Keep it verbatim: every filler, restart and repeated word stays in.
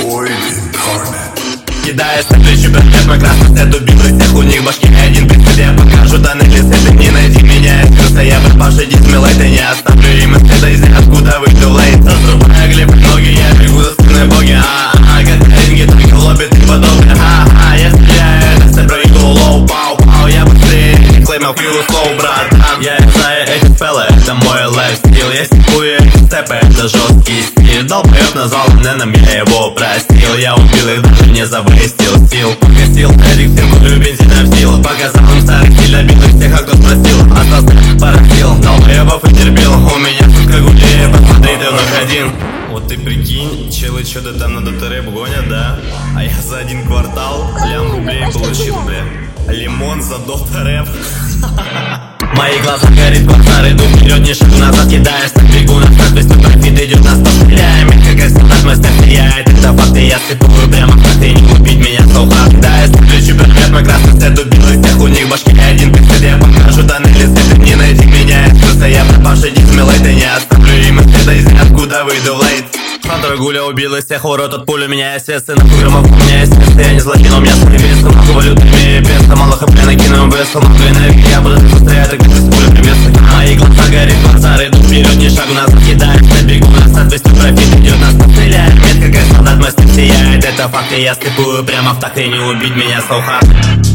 Кидаясь на плечи, брат, мой красный свет убил и всех у них башки один прицеп. Я покажу данный лист, ты не найди меня. Искрылся я пропавший, иди смелой, ты не оставлю им из света, из откуда выйду лейт. Разрубая глеб ноги, я бегу за спиной боги. А-а-а, как деньги, только в лобби ты подобный. А-а-а, я стреляю, это все проиграл лоу, пау-пау. Я быстрее, клеймил фью, слоу, братан. Я знаю эти спеллы, это мой лайфстил. Я стикую эти степы, это жесткий стиль. Долбоёб назвал Нэном, я его простил. Я убил их, даже не завыстил сил. Погасил Эрик, всем курю бензина в силу. Показал им старый стиль, обил их всех, а кто спросил. Остался, поразил, долбоёбов и терпел. У меня сутка гулея, посмотри, ты вновь один. Вот ты прикинь, челы что-то там на дота-рэп гонят, да? А я за один квартал лям рублей получил, бля. Лимон за дота-рэп. Мои глаза горит, глаза иду вперед, не шагу назад, кидаешь на бегу на старт, весь твой профит идет на стоп, стреляем, как как солдат, мой степ сияет, это факты, я слепую прямо в такт, и не убить меня соуха. Кидаясь на плечи, привет, мой красный свет убил из всех, у них башки один прицеп, я покажу данный лист, ты не найди меня, искрылся я пропавший, иди смелой, ты не оставлю им из света, из откуда выйду лейт. Хантер Гуля убил из всех, урод от пули, у меня есть вес, на граммов у меня есть вес, я не злодей, но у меня свой вес, много валюты, имею без, мало хп накину вес, много энергии, я буду быстрее, так без пули, приветствую. Мои глаза горит, глаза идут вперед, не шагу назад, кидаешь на бегу, на старт, весь твой профит идет на стоп, стреляет, метка как солдат, мой степ сияет, это факты, я слепую прямо в такт, и не убить меня, слоу хард.